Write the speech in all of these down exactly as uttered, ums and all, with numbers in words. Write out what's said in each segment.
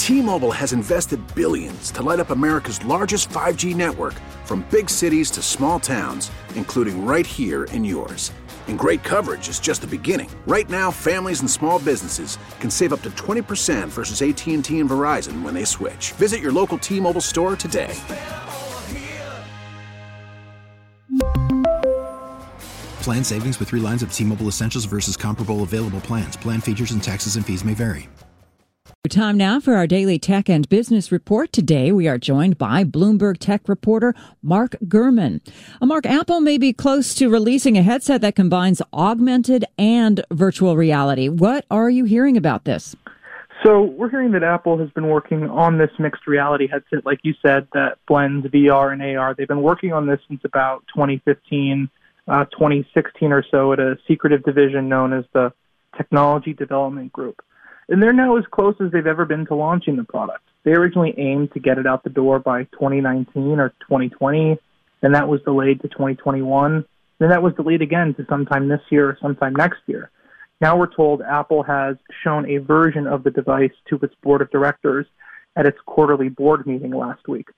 T-Mobile has invested billions to light up America's largest five G network, from big cities to small towns, including right here in yours. And great coverage is just the beginning. Right now, families and small businesses can save up to twenty percent versus A T and T and Verizon when they switch. Visit your local T-Mobile store today. Plan savings with three lines of T-Mobile Essentials versus comparable available plans. Plan features and taxes and fees may vary. Time now for our daily tech and business report. Today, we are joined by Bloomberg tech reporter Mark Gurman. Uh, Mark, Apple may be close to releasing a headset that combines augmented and virtual reality. What are you hearing about this? So we're hearing that Apple has been working on this mixed reality headset, like you said, that blends V R and A R. They've been working on this since about twenty fifteen, uh, twenty sixteen or so at a secretive division known as the Technology Development Group. And they're now as close as they've ever been to launching the product. They originally aimed to get it out the door by twenty nineteen or twenty twenty, and that was delayed to twenty twenty-one. Then that was delayed again to sometime this year or sometime next year. Now we're told Apple has shown a version of the device to its board of directors at its quarterly board meeting last week.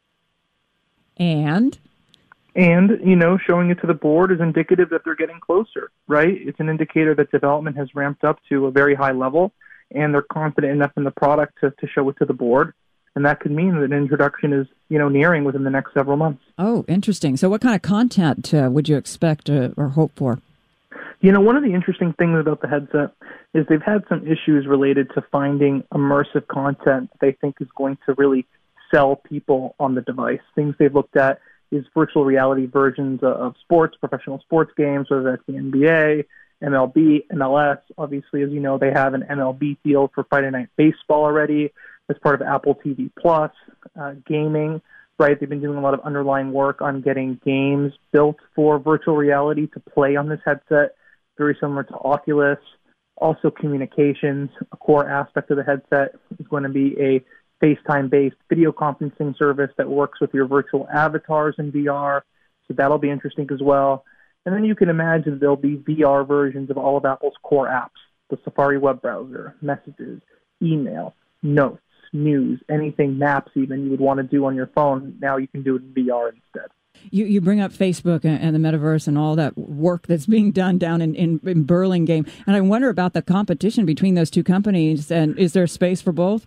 And? And, you know, showing it to the board is indicative that they're getting closer, right? It's an indicator that development has ramped up to a very high level, and they're confident enough in the product to, to show it to the board. And that could mean that an introduction is, you know, nearing within the next several months. Oh, interesting. So what kind of content uh, would you expect uh, or hope for? You know, one of the interesting things about the headset is they've had some issues related to finding immersive content that they think is going to really sell people on the device. Things they've looked at is virtual reality versions of sports, professional sports games, whether that's the N B A, M L B, M L S. Obviously, as you know, they have an M L B deal for Friday Night Baseball already as part of Apple T V Plus. Uh, gaming, right? They've been doing a lot of underlying work on getting games built for virtual reality to play on this headset, very similar to Oculus. Also, communications, a core aspect of the headset is going to be a FaceTime-based video conferencing service that works with your virtual avatars in V R. So that'll be interesting as well. And then you can imagine there'll be V R versions of all of Apple's core apps, the Safari web browser, messages, email, notes, news, anything, maps even you would want to do on your phone. Now you can do it in V R instead. You you bring up Facebook and, and the metaverse and all that work that's being done down in, in, in Burlingame. And I wonder about the competition between those two companies. And is there space for both?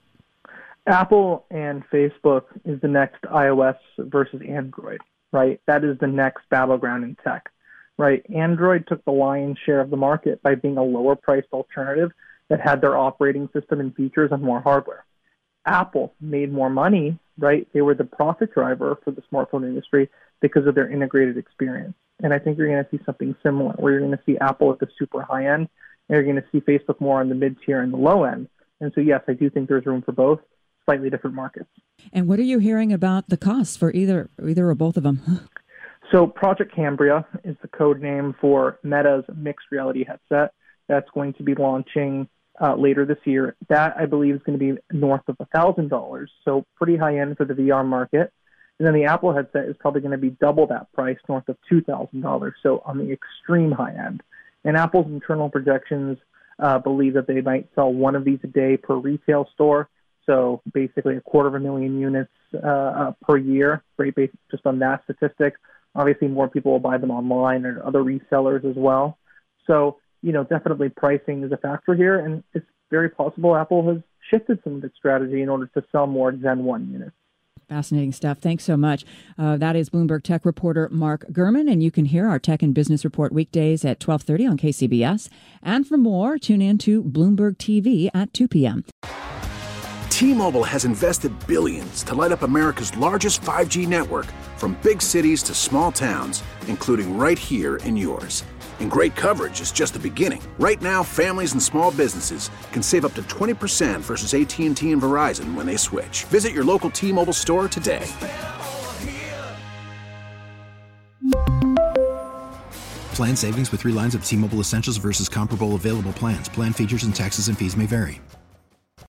Apple and Facebook is the next iOS versus Android, right? That is the next battleground in tech. Right, Android took the lion's share of the market by being a lower-priced alternative that had their operating system and features on more hardware. Apple made more money, right? They were the profit driver for the smartphone industry because of their integrated experience. And I think you're going to see something similar, where you're going to see Apple at the super high end, and you're going to see Facebook more on the mid-tier and the low end. And so, yes, I do think there's room for both, slightly different markets. And what are you hearing about the costs for either, either or both of them? So Project Cambria is the code name for Meta's mixed reality headset that's going to be launching uh, later this year. That, I believe, is going to be north of one thousand dollars, so pretty high end for the V R market. And then the Apple headset is probably going to be double that price, north of two thousand dollars, so on the extreme high end. And Apple's internal projections uh, believe that they might sell one of these a day per retail store, so basically a quarter of a million units uh, uh, per year, right, based just on that statistic. Obviously, more people will buy them online or other resellers as well. So, you know, definitely pricing is a factor here, and it's very possible Apple has shifted some of its strategy in order to sell more Zen one units. Fascinating stuff. Thanks so much. Uh, that is Bloomberg tech reporter Mark Gurman, and you can hear our Tech and Business Report weekdays at twelve thirty on K C B S. And for more, tune in to Bloomberg T V at two p.m. T-Mobile has invested billions to light up America's largest five G network, from big cities to small towns, including right here in yours. And great coverage is just the beginning. Right now, families and small businesses can save up to twenty percent versus A T and T and Verizon when they switch. Visit your local T-Mobile store today. Plan savings with three lines of T-Mobile Essentials versus comparable available plans. Plan features and taxes and fees may vary.